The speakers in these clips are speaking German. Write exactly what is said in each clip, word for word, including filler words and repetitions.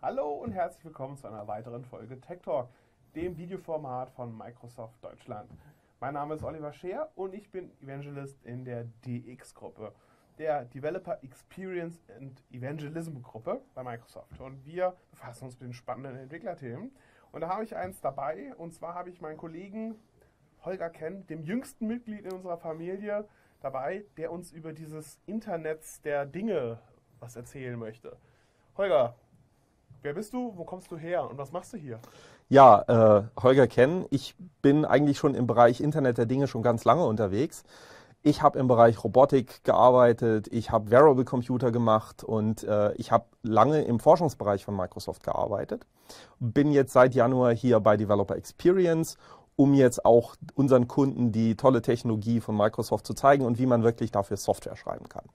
Hallo und herzlich willkommen zu einer weiteren Folge Tech Talk, dem Videoformat von Microsoft Deutschland. Mein Name ist Oliver Scheer und ich bin Evangelist in der D X-Gruppe, der Developer Experience and Evangelism Gruppe bei Microsoft. Und wir befassen uns mit den spannenden Entwicklerthemen. Und da habe ich eins dabei, und zwar habe ich meinen Kollegen Holger Kenn, dem jüngsten Mitglied in unserer Familie, dabei, der uns über dieses Internet der Dinge was erzählen möchte. Holger, wer bist du, wo kommst du her und was machst du hier? Ja, äh, Holger Kenn. Ich bin eigentlich schon im Bereich Internet der Dinge schon ganz lange unterwegs. Ich habe im Bereich Robotik gearbeitet, ich habe Wearable Computer gemacht und äh, ich habe lange im Forschungsbereich von Microsoft gearbeitet. Bin jetzt seit Januar hier bei Developer Experience, um jetzt auch unseren Kunden die tolle Technologie von Microsoft zu zeigen und wie man wirklich dafür Software schreiben kann.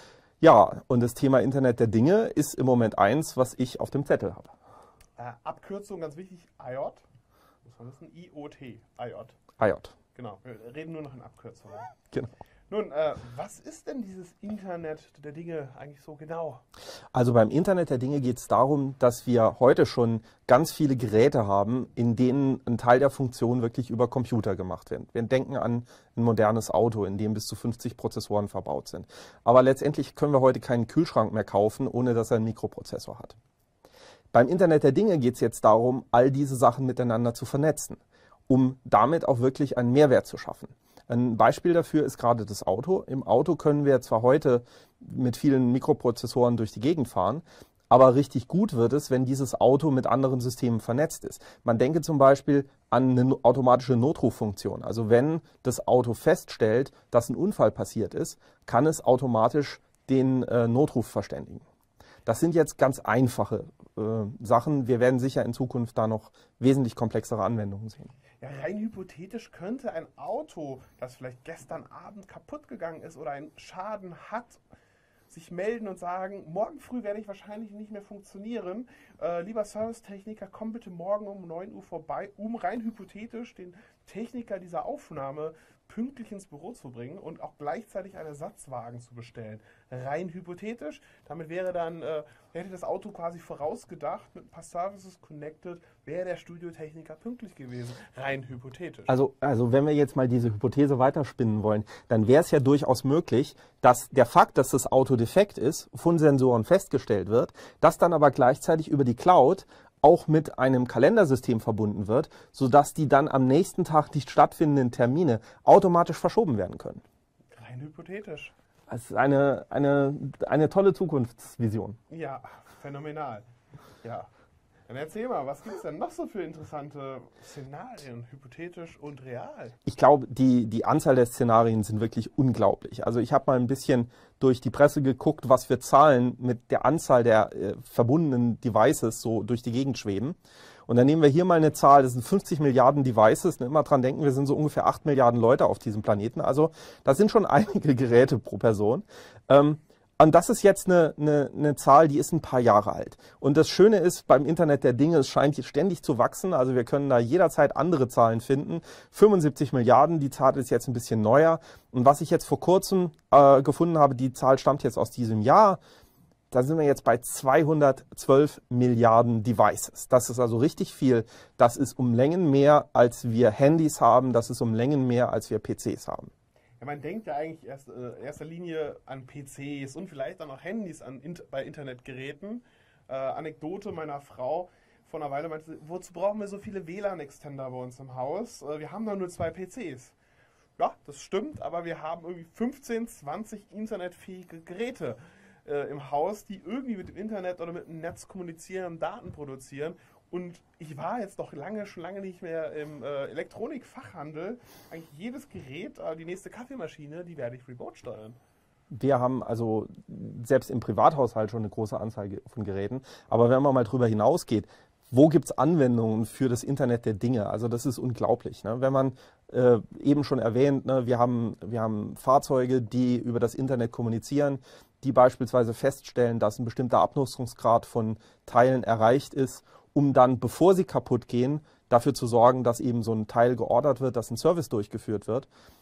Ja, und das Thema Internet der Dinge ist im Moment eins, was ich auf dem Zettel habe. Äh, Abkürzung, ganz wichtig, I O T. Muss man wissen, I O T, I O T. I O T. Genau, wir reden nur noch in Abkürzungen. Genau. Nun, äh, was ist denn dieses Internet der Dinge eigentlich so genau? Also beim Internet der Dinge geht es darum, dass wir heute schon ganz viele Geräte haben, in denen ein Teil der Funktion wirklich über Computer gemacht wird. Wir denken an ein modernes Auto, in dem bis zu fünfzig Prozessoren verbaut sind. Aber letztendlich können wir heute keinen Kühlschrank mehr kaufen, ohne dass er einen Mikroprozessor hat. Beim Internet der Dinge geht es jetzt darum, all diese Sachen miteinander zu vernetzen, um damit auch wirklich einen Mehrwert zu schaffen. Ein Beispiel dafür ist gerade das Auto. Im Auto können wir zwar heute mit vielen Mikroprozessoren durch die Gegend fahren, aber richtig gut wird es, wenn dieses Auto mit anderen Systemen vernetzt ist. Man denke zum Beispiel an eine automatische Notruffunktion. Also wenn das Auto feststellt, dass ein Unfall passiert ist, kann es automatisch den äh, Notruf verständigen. Das sind jetzt ganz einfache äh, Sachen. Wir werden sicher in Zukunft da noch wesentlich komplexere Anwendungen sehen. Ja, rein hypothetisch könnte ein Auto, das vielleicht gestern Abend kaputt gegangen ist oder einen Schaden hat, sich melden und sagen, morgen früh werde ich wahrscheinlich nicht mehr funktionieren. Äh, lieber Servicetechniker, komm bitte morgen um neun Uhr vorbei, um rein hypothetisch den Techniker dieser Aufnahme pünktlich ins Büro zu bringen und auch gleichzeitig einen Ersatzwagen zu bestellen. Rein hypothetisch. Damit wäre dann, äh, hätte das Auto quasi vorausgedacht, mit ein paar Services connected, wäre der Studiotechniker pünktlich gewesen. Rein hypothetisch. Also, also wenn wir jetzt mal diese Hypothese weiterspinnen wollen, dann wäre es ja durchaus möglich, dass der Fakt, dass das Auto defekt ist, von Sensoren festgestellt wird, das dann aber gleichzeitig über die Cloud auch mit einem Kalendersystem verbunden wird, sodass die dann am nächsten Tag nicht stattfindenden Termine automatisch verschoben werden können. Rein hypothetisch. Das ist eine, eine, eine tolle Zukunftsvision. Ja, phänomenal. Ja. Dann erzähl mal, was gibt es denn noch so für interessante Szenarien, hypothetisch und real? Ich glaube, die, die Anzahl der Szenarien sind wirklich unglaublich. Also ich habe mal ein bisschen durch die Presse geguckt, was für Zahlen mit der Anzahl der äh, verbundenen Devices so durch die Gegend schweben. Und dann nehmen wir hier mal eine Zahl, das sind fünfzig Milliarden Devices. Ne, immer dran denken, wir sind so ungefähr acht Milliarden Leute auf diesem Planeten. Also das sind schon einige Geräte pro Person. Ähm, Und das ist jetzt eine, eine, eine Zahl, die ist ein paar Jahre alt. Und das Schöne ist, beim Internet der Dinge, es scheint ständig zu wachsen. Also wir können da jederzeit andere Zahlen finden. fünfundsiebzig Milliarden, die Zahl ist jetzt ein bisschen neuer. Und was ich jetzt vor kurzem äh, gefunden habe, die Zahl stammt jetzt aus diesem Jahr. Da sind wir jetzt bei zweihundertzwölf Milliarden Devices. Das ist also richtig viel. Das ist um Längen mehr, als wir Handys haben. Das ist um Längen mehr, als wir P Cs haben. Ja, man denkt ja eigentlich erst in äh, erster Linie an P Cs und vielleicht dann auch Handys an, in, bei Internetgeräten. Äh, Anekdote meiner Frau vor einer Weile meinte, wozu brauchen wir so viele W L A N-Extender bei uns im Haus? Äh, wir haben doch nur zwei P Cs. Ja, das stimmt, aber wir haben irgendwie fünfzehn, zwanzig internetfähige Geräte äh, im Haus, die irgendwie mit dem Internet oder mit dem Netz kommunizieren und Daten produzieren. Und ich war jetzt noch lange, schon lange nicht mehr im äh, Elektronikfachhandel. Eigentlich jedes Gerät, äh, die nächste Kaffeemaschine, die werde ich remote steuern. Wir haben also selbst im Privathaushalt schon eine große Anzahl von Geräten. Aber wenn man mal drüber hinausgeht, wo gibt es Anwendungen für das Internet der Dinge? Also das ist unglaublich. Ne? Wenn man äh, eben schon erwähnt, ne, wir haben, wir haben Fahrzeuge, die über das Internet kommunizieren, die beispielsweise feststellen, dass ein bestimmter Abnutzungsgrad von Teilen erreicht ist, um dann, bevor sie kaputt gehen, dafür zu sorgen, dass eben so ein Teil geordert wird, dass ein Service durchgeführt wird.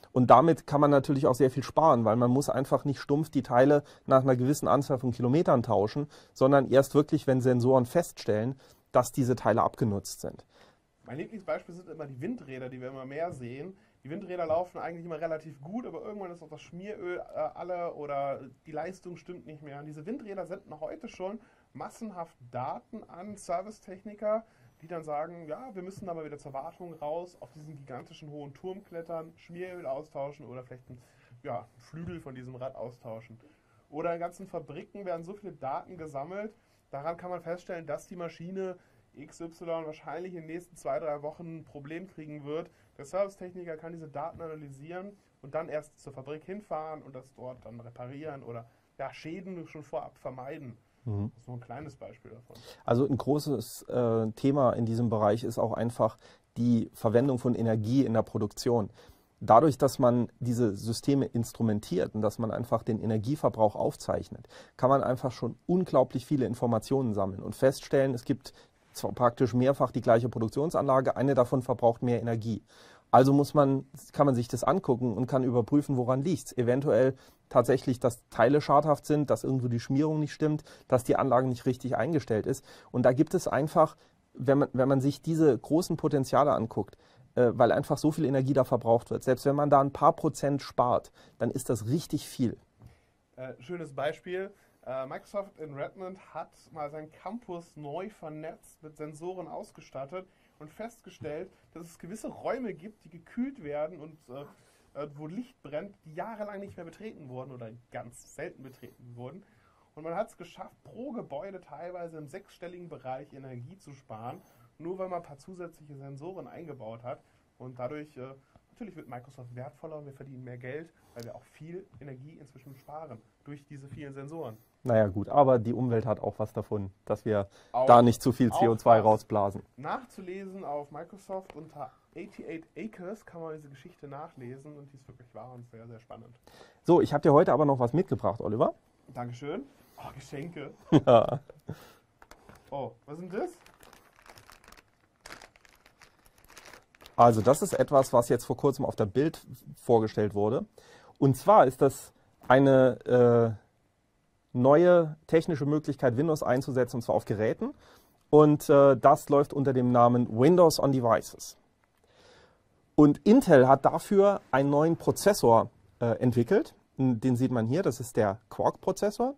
Und damit kann man natürlich auch sehr viel sparen, weil man muss einfach nicht stumpf die Teile nach einer gewissen Anzahl von Kilometern tauschen, sondern erst wirklich, wenn Sensoren feststellen, dass diese Teile abgenutzt sind. Mein Lieblingsbeispiel sind immer die Windräder, die wir immer mehr sehen. Die Windräder laufen eigentlich immer relativ gut, aber irgendwann ist auch das Schmieröl äh, alle oder die Leistung stimmt nicht mehr. Und diese Windräder senden heute schon massenhaft Daten an Servicetechniker, die dann sagen, ja, wir müssen aber wieder zur Wartung raus, auf diesen gigantischen hohen Turm klettern, Schmieröl austauschen oder vielleicht einen ja, Flügel von diesem Rad austauschen. Oder in ganzen Fabriken werden so viele Daten gesammelt, daran kann man feststellen, dass die Maschine X Y wahrscheinlich in den nächsten zwei, drei Wochen ein Problem kriegen wird. Der Servicetechniker kann diese Daten analysieren und dann erst zur Fabrik hinfahren und das dort dann reparieren oder ja, Schäden schon vorab vermeiden. Mhm. Das ist nur ein kleines Beispiel davon. Also ein großes äh, Thema in diesem Bereich ist auch einfach die Verwendung von Energie in der Produktion. Dadurch, dass man diese Systeme instrumentiert und dass man einfach den Energieverbrauch aufzeichnet, kann man einfach schon unglaublich viele Informationen sammeln und feststellen, es gibt zwar praktisch mehrfach die gleiche Produktionsanlage, eine davon verbraucht mehr Energie. Also muss man, kann man sich das angucken und kann überprüfen, woran liegt es. Eventuell tatsächlich, dass Teile schadhaft sind, dass irgendwo die Schmierung nicht stimmt, dass die Anlage nicht richtig eingestellt ist. Und da gibt es einfach, wenn man, wenn man sich diese großen Potenziale anguckt, äh, weil einfach so viel Energie da verbraucht wird, selbst wenn man da ein paar Prozent spart, dann ist das richtig viel. Äh, schönes Beispiel. Microsoft in Redmond hat mal seinen Campus neu vernetzt, mit Sensoren ausgestattet und festgestellt, dass es gewisse Räume gibt, die gekühlt werden und äh, wo Licht brennt, die jahrelang nicht mehr betreten wurden oder ganz selten betreten wurden. Und man hat es geschafft, pro Gebäude teilweise im sechsstelligen Bereich Energie zu sparen, nur weil man ein paar zusätzliche Sensoren eingebaut hat. Und dadurch, äh, natürlich wird Microsoft wertvoller und wir verdienen mehr Geld, weil wir auch viel Energie inzwischen sparen durch diese vielen Sensoren. Naja gut, aber die Umwelt hat auch was davon, dass wir auch, da nicht zu viel C O zwei rausblasen. Nachzulesen auf Microsoft unter achtundachtzig Acres kann man diese Geschichte nachlesen und die ist wirklich wahr und sehr, sehr spannend. So, ich habe dir heute aber noch was mitgebracht, Oliver. Dankeschön. Oh, Geschenke. Ja. Oh, was ist denn das? Also das ist etwas, was jetzt vor kurzem auf der Bild vorgestellt wurde. Und zwar ist das eine äh, neue technische Möglichkeit, Windows einzusetzen, und zwar auf Geräten. Und äh, das läuft unter dem Namen Windows on Devices. Und Intel hat dafür einen neuen Prozessor äh, entwickelt. Den sieht man hier, das ist der Quark-Prozessor.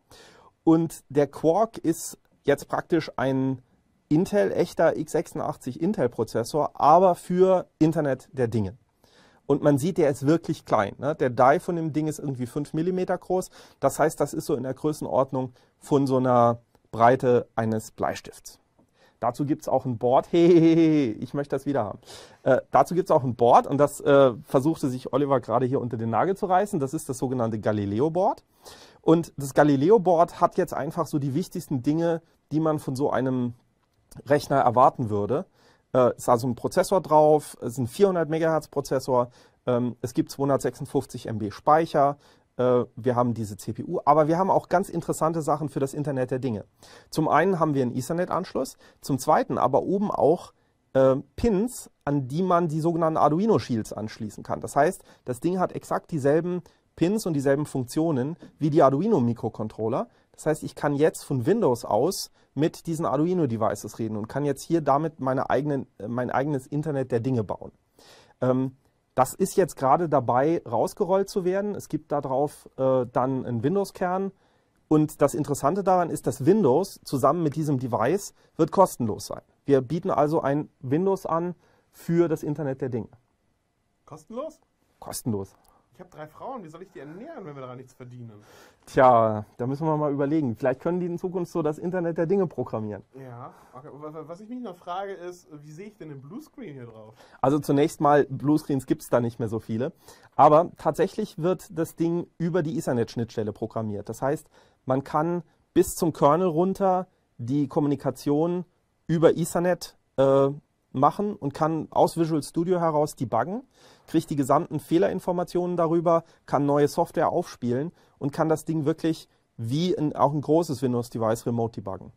Und der Quark ist jetzt praktisch ein Intel, echter x sechsundachtzig Intel-Prozessor, aber für Internet der Dinge. Und man sieht, der ist wirklich klein. Ne? Der Die von dem Ding ist irgendwie fünf Millimeter groß. Das heißt, das ist so in der Größenordnung von so einer Breite eines Bleistifts. Dazu gibt es auch ein Board. Hehehe, ich möchte das wieder haben. Äh, dazu gibt es auch ein Board und das äh, versuchte sich Oliver gerade hier unter den Nagel zu reißen. Das ist das sogenannte Galileo-Board. Und das Galileo-Board hat jetzt einfach so die wichtigsten Dinge, die man von so einem Rechner erwarten würde. Es ist also ein Prozessor drauf, es ist ein vierhundert Megahertz Prozessor, es gibt zweihundertsechsundfünfzig Megabyte Speicher, wir haben diese C P U, aber wir haben auch ganz interessante Sachen für das Internet der Dinge. Zum einen haben wir einen Ethernet-Anschluss, zum zweiten aber oben auch äh, Pins, an die man die sogenannten Arduino-Shields anschließen kann. Das heißt, das Ding hat exakt dieselben Pins und dieselben Funktionen wie die Arduino-Mikrocontroller. Das heißt, ich kann jetzt von Windows aus mit diesen Arduino-Devices reden und kann jetzt hier damit meine eigenen, mein eigenes Internet der Dinge bauen. Ähm, das ist jetzt gerade dabei, rausgerollt zu werden. Es gibt darauf äh, dann einen Windows-Kern. Und das Interessante daran ist, dass Windows zusammen mit diesem Device wird kostenlos sein. Wir bieten also ein Windows an für das Internet der Dinge. Kostenlos? Kostenlos. Ich habe drei Frauen, wie soll ich die ernähren, wenn wir daran nichts verdienen? Tja, da müssen wir mal überlegen. Vielleicht können die in Zukunft so das Internet der Dinge programmieren. Ja, okay. Was ich mich noch frage ist, wie sehe ich denn den Bluescreen hier drauf? Also zunächst mal, Bluescreens gibt es da nicht mehr so viele. Aber tatsächlich wird das Ding über die Ethernet-Schnittstelle programmiert. Das heißt, man kann bis zum Kernel runter die Kommunikation über Ethernet äh, machen und kann aus Visual Studio heraus debuggen, kriegt die gesamten Fehlerinformationen darüber, kann neue Software aufspielen und kann das Ding wirklich wie ein, auch ein großes Windows-Device remote debuggen.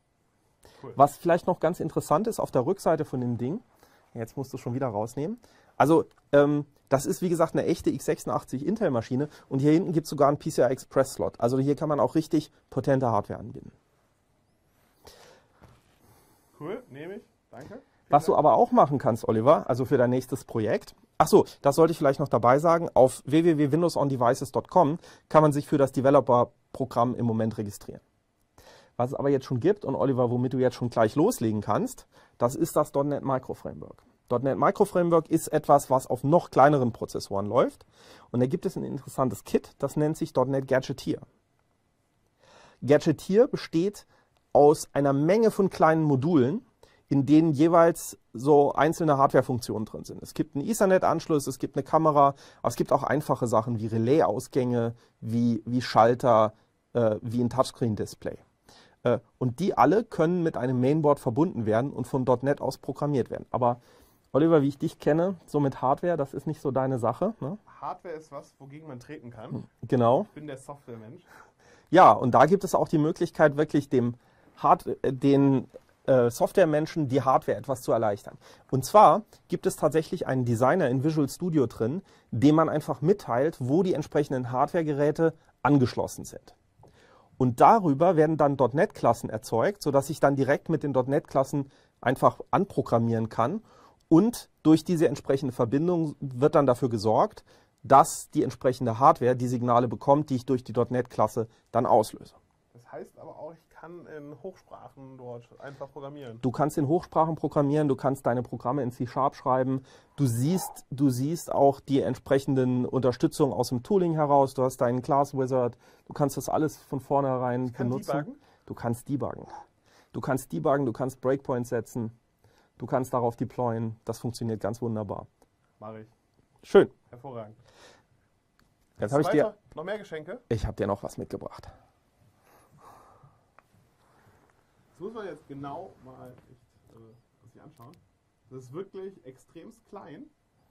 Cool. Was vielleicht noch ganz interessant ist, auf der Rückseite von dem Ding, jetzt musst du es schon wieder rausnehmen, Also ähm, das ist wie gesagt eine echte x sechsundachtzig Intel-Maschine und hier hinten gibt es sogar einen P C I Express-Slot. Also hier kann man auch richtig potente Hardware anbinden. Cool, nehme ich. Danke. Was du aber auch machen kannst, Oliver, also für dein nächstes Projekt. Achso, das sollte ich vielleicht noch dabei sagen. Auf w w w punkt windows on devices punkt com kann man sich für das Developer-Programm im Moment registrieren. Was es aber jetzt schon gibt, und Oliver, womit du jetzt schon gleich loslegen kannst, das ist das .N E T Micro Framework. .N E T Micro Framework ist etwas, was auf noch kleineren Prozessoren läuft. Und da gibt es ein interessantes Kit, das nennt sich .N E T Gadgeteer. Gadgeteer besteht aus einer Menge von kleinen Modulen, in denen jeweils so einzelne Hardware-Funktionen drin sind. Es gibt einen Ethernet-Anschluss, es gibt eine Kamera, aber es gibt auch einfache Sachen wie Relais-Ausgänge, wie, wie Schalter, äh, wie ein Touchscreen-Display. Äh, und die alle können mit einem Mainboard verbunden werden und von .N E T aus programmiert werden. Aber Oliver, wie ich dich kenne, so mit Hardware, das ist nicht so deine Sache. Ne? Hardware ist was, wogegen man treten kann. Genau. Ich bin der Software-Mensch. Ja, und da gibt es auch die Möglichkeit, wirklich dem Hard den äh, Software-Menschen die Hardware etwas zu erleichtern. Und zwar gibt es tatsächlich einen Designer in Visual Studio drin, dem man einfach mitteilt, wo die entsprechenden Hardware-Geräte angeschlossen sind. Und darüber werden dann .N E T-Klassen erzeugt, sodass ich dann direkt mit den .N E T-Klassen einfach anprogrammieren kann. Und durch diese entsprechende Verbindung wird dann dafür gesorgt, dass die entsprechende Hardware die Signale bekommt, die ich durch die .N E T-Klasse dann auslöse. Das heißt aber auch, ich kann in Hochsprachen dort einfach programmieren. Du kannst in Hochsprachen programmieren, du kannst deine Programme in C Sharp schreiben. Du siehst, du siehst auch die entsprechenden Unterstützungen aus dem Tooling heraus. Du hast deinen Class Wizard. Du kannst das alles von vornherein benutzen. Debuggen? Du kannst debuggen. Du kannst debuggen, du kannst Breakpoints setzen. Du kannst darauf deployen. Das funktioniert ganz wunderbar. Mache ich. Schön. Hervorragend. Jetzt habe ich dir, noch mehr Geschenke? ich habe dir noch was mitgebracht. Das muss man jetzt genau mal echt, äh, sich anschauen. Das ist wirklich extremst klein.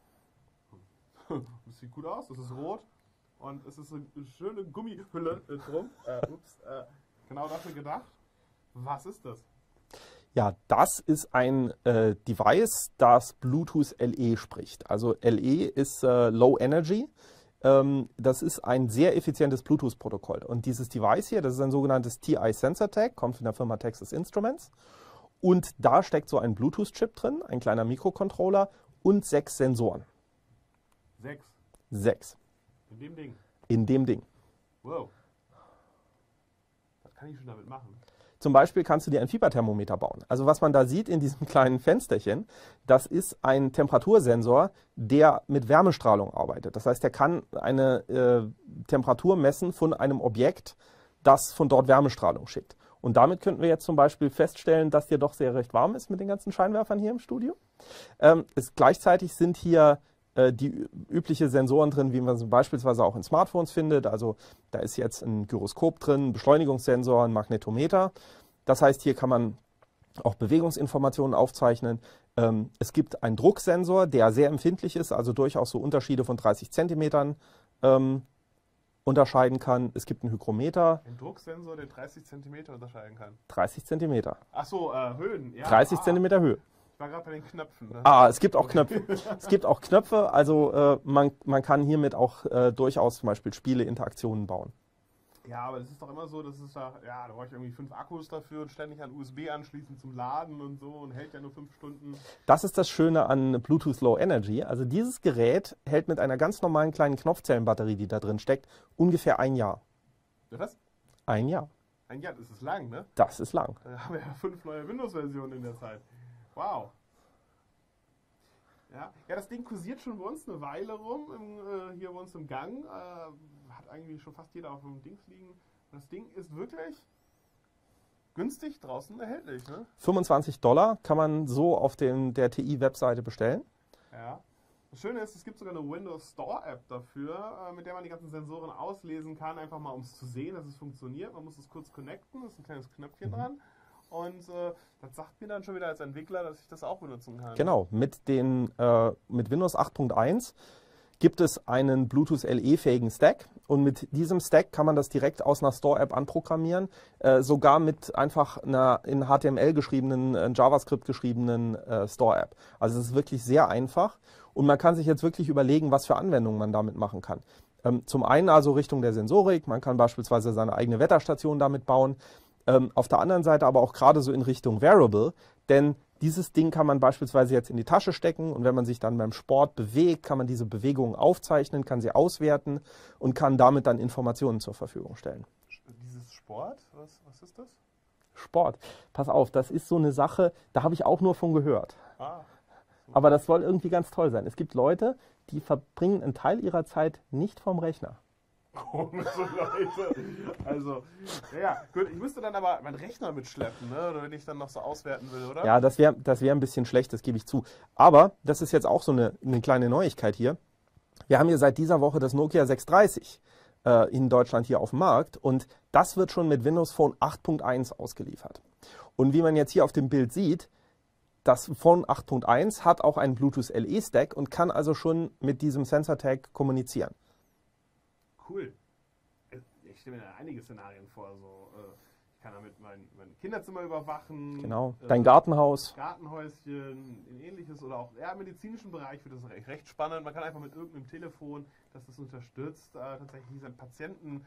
Das sieht gut aus, das ist rot und es ist eine schöne Gummihülle äh, drum. Äh, ups, äh, genau dafür gedacht. Was ist das? Ja, das ist ein äh, Device, das Bluetooth L E spricht. Also L E ist äh, Low Energy. Ähm, das ist ein sehr effizientes Bluetooth-Protokoll. Und dieses Device hier, das ist ein sogenanntes T I Sensor Tag, kommt von der Firma Texas Instruments. Und da steckt so ein Bluetooth-Chip drin, ein kleiner Mikrocontroller und sechs Sensoren. Sechs. Sechs. In dem Ding. In dem Ding. Wow. Was kann ich schon damit machen? Zum Beispiel kannst du dir ein Fieberthermometer bauen. Also was man da sieht in diesem kleinen Fensterchen, das ist ein Temperatursensor, der mit Wärmestrahlung arbeitet. Das heißt, der kann eine äh, Temperatur messen von einem Objekt, das von dort Wärmestrahlung schickt. Und damit könnten wir jetzt zum Beispiel feststellen, dass dir doch sehr recht warm ist mit den ganzen Scheinwerfern hier im Studio. Ähm, es, gleichzeitig sind hier äh, die übliche Sensoren drin, wie man sie beispielsweise auch in Smartphones findet. Also da ist jetzt ein Gyroskop drin, ein Beschleunigungssensor, ein Magnetometer. Das heißt, hier kann man auch Bewegungsinformationen aufzeichnen. Ähm, es gibt einen Drucksensor, der sehr empfindlich ist, also durchaus so Unterschiede von dreißig Zentimetern ähm, unterscheiden kann. Es gibt einen Hygrometer. Ein Drucksensor, der dreißig Zentimeter unterscheiden kann. dreißig Zentimeter. Ach so, äh, Höhen. Ja, dreißig ah, Zentimeter Höhe. Ich war gerade bei den Knöpfen. Ne? Ah, es gibt auch Knöpfe. Es gibt auch Knöpfe, also äh, man, man kann hiermit auch äh, durchaus zum Beispiel Spiele, Interaktionen bauen. Ja, aber es ist doch immer so, dass es da, ja, da brauche ich irgendwie fünf Akkus dafür und ständig an U S B anschließen zum Laden und so und hält ja nur fünf Stunden. Das ist das Schöne an Bluetooth Low Energy. Also dieses Gerät hält mit einer ganz normalen kleinen Knopfzellenbatterie, die da drin steckt, ungefähr ein Jahr. Ja, was? Ein Jahr. Ein Jahr, das ist lang, ne? Das ist lang. Da haben wir ja fünf neue Windows-Versionen in der Zeit. Wow. Ja, ja, das Ding kursiert schon bei uns eine Weile rum, im, äh, hier bei uns im Gang. Äh, hat eigentlich schon fast jeder auf dem Dings liegen. Das Ding ist wirklich günstig draußen erhältlich, ne? fünfundzwanzig Dollar kann man so auf dem, der T I-Webseite bestellen. Ja. Das Schöne ist, es gibt sogar eine Windows Store App dafür, äh, mit der man die ganzen Sensoren auslesen kann, einfach mal um es zu sehen, dass es funktioniert. Man muss es kurz connecten, da ist ein kleines Knöpfchen mhm. dran. Und äh, das sagt mir dann schon wieder als Entwickler, dass ich das auch benutzen kann. Genau, mit, den, äh, mit Windows acht Punkt eins gibt es einen Bluetooth-L E-fähigen Stack. Und mit diesem Stack kann man das direkt aus einer Store-App anprogrammieren, äh, sogar mit einfach einer in H T M L geschriebenen, in JavaScript geschriebenen äh, Store-App. Also es ist wirklich sehr einfach und man kann sich jetzt wirklich überlegen, was für Anwendungen man damit machen kann. Ähm, zum einen also Richtung der Sensorik, man kann beispielsweise seine eigene Wetterstation damit bauen. Ähm, auf der anderen Seite aber auch gerade so in Richtung Wearable, denn dieses Ding kann man beispielsweise jetzt in die Tasche stecken und wenn man sich dann beim Sport bewegt, kann man diese Bewegungen aufzeichnen, kann sie auswerten und kann damit dann Informationen zur Verfügung stellen. Dieses Sport, was, was ist das? Sport, pass auf, das ist so eine Sache, da habe ich auch nur von gehört. Ah, aber das soll irgendwie ganz toll sein. Es gibt Leute, die verbringen einen Teil ihrer Zeit nicht vorm Rechner. Komische Leute. Also, ja, gut, ich müsste dann aber meinen Rechner mitschleppen, ne? Oder wenn ich dann noch so auswerten will, oder? Ja, das wäre das wär ein bisschen schlecht, das gebe ich zu. Aber das ist jetzt auch so eine, eine kleine Neuigkeit hier. Wir haben hier seit dieser Woche das Nokia sechs dreißig äh, in Deutschland hier auf dem Markt und das wird schon mit Windows Phone acht Punkt eins ausgeliefert. Und wie man jetzt hier auf dem Bild sieht, das Phone acht Punkt eins hat auch einen Bluetooth-L E-Stack und kann also schon mit diesem Sensor-Tag kommunizieren. Cool. Ich stelle mir da einige Szenarien vor. So, ich kann damit mein, mein Kinderzimmer überwachen. Genau. Dein äh, Gartenhaus. Gartenhäuschen, ähnliches oder auch ja, im medizinischen Bereich wird das recht, recht spannend. Man kann einfach mit irgendeinem Telefon, das das unterstützt, äh, tatsächlich seine Patientendaten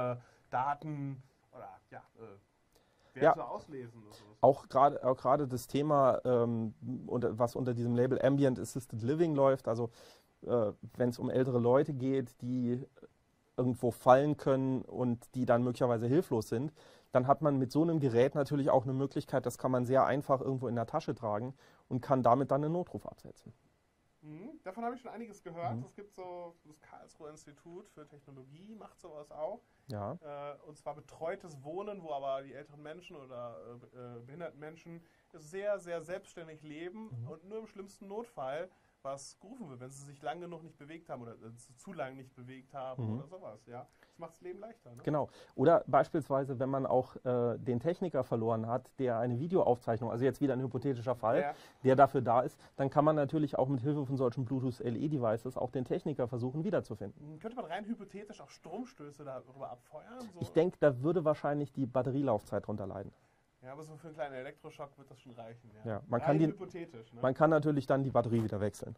äh, oder ja, äh, Werte ja. auslesen. Oder so. Auch gerade auch gerade das Thema, ähm, unter, was unter diesem Label Ambient Assisted Living läuft, also äh, wenn es um ältere Leute geht, die irgendwo fallen können und die dann möglicherweise hilflos sind, dann hat man mit so einem Gerät natürlich auch eine Möglichkeit, das kann man sehr einfach irgendwo in der Tasche tragen und kann damit dann einen Notruf absetzen. Mhm, davon habe ich schon einiges gehört. Mhm. Es gibt so, das Karlsruher Institut für Technologie macht sowas auch. Ja. Äh, und zwar betreutes Wohnen, wo aber die älteren Menschen oder äh, behinderten Menschen sehr, sehr selbstständig leben mhm. und nur im schlimmsten Notfall was gerufen wird, wenn sie sich lang genug nicht bewegt haben oder äh, zu lang nicht bewegt haben mhm. oder sowas. Ja? Das macht das Leben leichter. Ne? Genau. Oder beispielsweise, wenn man auch äh, den Techniker verloren hat, der eine Videoaufzeichnung, also jetzt wieder ein hypothetischer Fall, ja. der dafür da ist, dann kann man natürlich auch mit Hilfe von solchen Bluetooth-L E-Devices auch den Techniker versuchen wiederzufinden. Könnte man rein hypothetisch auch Stromstöße darüber abfeuern? So? Ich denke, da würde wahrscheinlich die Batterielaufzeit drunter leiden. Ja, aber so für einen kleinen Elektroschock wird das schon reichen. Ja, ja man, kann die, hypothetisch, ne? man kann natürlich dann die Batterie wieder wechseln.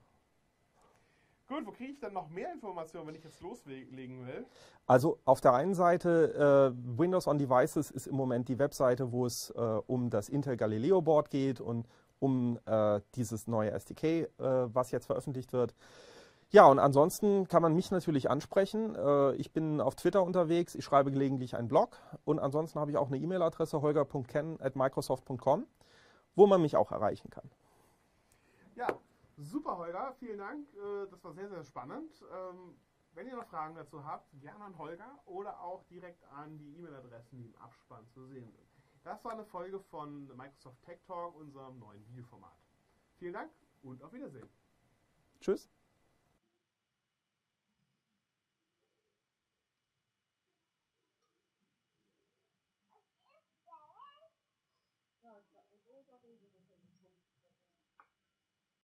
Gut, wo kriege ich dann noch mehr Informationen, wenn ich jetzt loslegen will? Also auf der einen Seite, äh, Windows on Devices ist im Moment die Webseite, wo es äh, um das Intel Galileo Board geht und um äh, dieses neue S D K, äh, was jetzt veröffentlicht wird. Ja, und ansonsten kann man mich natürlich ansprechen. Äh, ich bin auf Twitter unterwegs, ich schreibe gelegentlich einen Blog und ansonsten habe ich auch eine E-Mail-Adresse holger punkt ken at microsoft punkt com, wo man mich auch erreichen kann. Ja, super Holger, vielen Dank. Das war sehr, sehr spannend. Wenn ihr noch Fragen dazu habt, gerne an Holger oder auch direkt an die E-Mail-Adressen, die im Abspann zu sehen sind. Das war eine Folge von Microsoft Tech Talk, unserem neuen Videoformat. Vielen Dank und auf Wiedersehen. Tschüss.